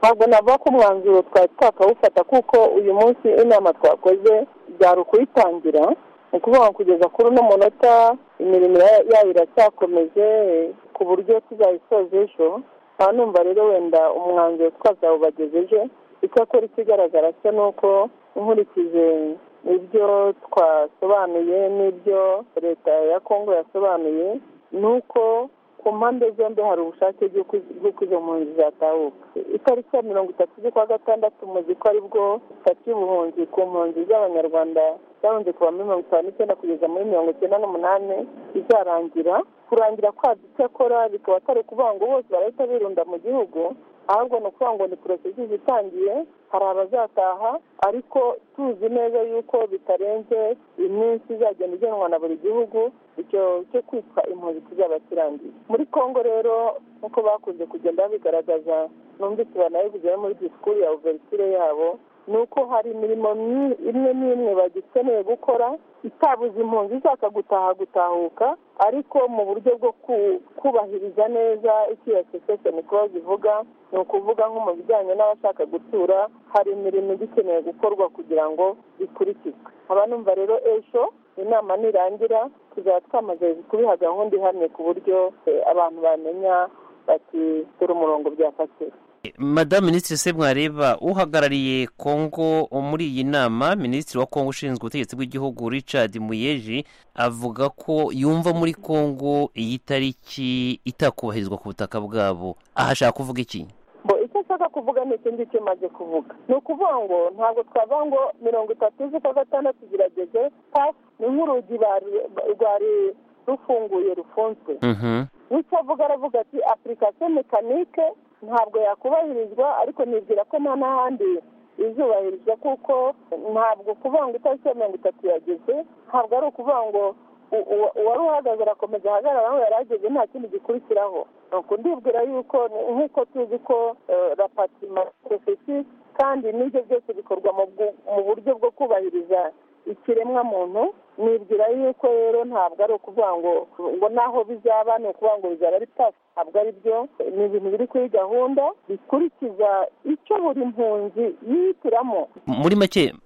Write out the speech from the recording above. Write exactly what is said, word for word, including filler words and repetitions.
ntabwo navuga ko umwanzuro twari twakawufata kuko uyu munsi inama twakoze byari ukuyitangira, ni ukuvuga ngo kugeza kuri uno munota imirimo yayo iracyakomeje ku buryo tuzayisoza ejo. nta numva rero wenda umwanzuro twazawubagejeje. icyakora ikigaragara cyo ni uko nkurikije ibyo twasobanuye n'ibyo leta ya Kongo yasobanuye, ni uko ku mpande zombi hari ubushake bw'uko izo mpunzi zatahuka. itariki ya mirongo itatu z'ukwa gatandatu muzi ko ari bwo sitati y'ubuhunzi ku mpunzi z'abanyarwanda zahunze kuva muri mirongo itanu n'icyenda kugeza muri mirongo icyenda n'umunani izarangira. kurangira kwabyo icyakora bikaba atari ukuvuga ngo bose barahita birunda mu gihugu, ahubwo ni ukuvuga ngo ni porosesi itangiye, hari abazataha ariko tuzi neza yuko bitarenze iminsi izagenda igenwa na buri gihugu icyo cyo kwitwa impunzi kizaba kirangiye. muri Kongo rero nk'uko bakunze kugenda babigaragaza, numvise banayivuze muri disikuru ya ouverture yabo, ni uko hari imirimo imwe n'imwe bagikeneye gukora itabuza impunzi zaka gutaha gutahuka, ariko mu buryo bwo kubahiriza neza icyo association clause ivuga, ni ukuvuga nko mu bijyanye n'abashaka gutura hari imirimo igikeneye gukorwa kugira ngo ikurikizwe. aba numva rero ejo inama nirangira tuzaba twamaze kubiha gahunda ihamye ku buryo abantu bamenya bati dore umurongo byafatira. Madame Minisitiri Semwareba, uhagarariye Kongo muri iyi nama, Minisitiri wa Kongo ushinzwe ubutegetsi bw'igihugu Richard Muyeji, avuga ko yumva muri Kongo iyi tariki itakubahirizwa ku butaka bwabo. aha ashaka kuvuga iki? bo icyo ashaka kuvuga ni iki ngiki maze kuvuga, ni ukuvuga ngo ntabwo twavuga ngo mirongo itatu z'ukwa gatandatu zirageze pasi ni nk'urugi rwari rufunguye rufunzwe. wicyo avuga aravuga ati application mekanike ntabwo yakubahirizwa, ariko nibwira ko nta n'ahandi izubahirizwa kuko ntabwo kuvuga ngo itariki ya mirongo itatu yageze, ntabwo ari ukuvuga ngo uwari uhagaze arakomeza ahagarara aho yari ageze nta kindi gikurikiraho. nuko ndibwira yuko nk'uko tuzi ko rapatima porosesi kandi n'ibyo byose bikorwa mu buryo bwo kubahiriza ikiremwa muntu, nibwira yuko rero ntabwo ari ukuvuga ngo ngo naho bizaba ni ukuvuga ngo bizaba ari pasi, ntabwo ari byo. ni ibintu biri kuri gahunda bikurikiza icyo buri mpunzi yihitiramo. muri make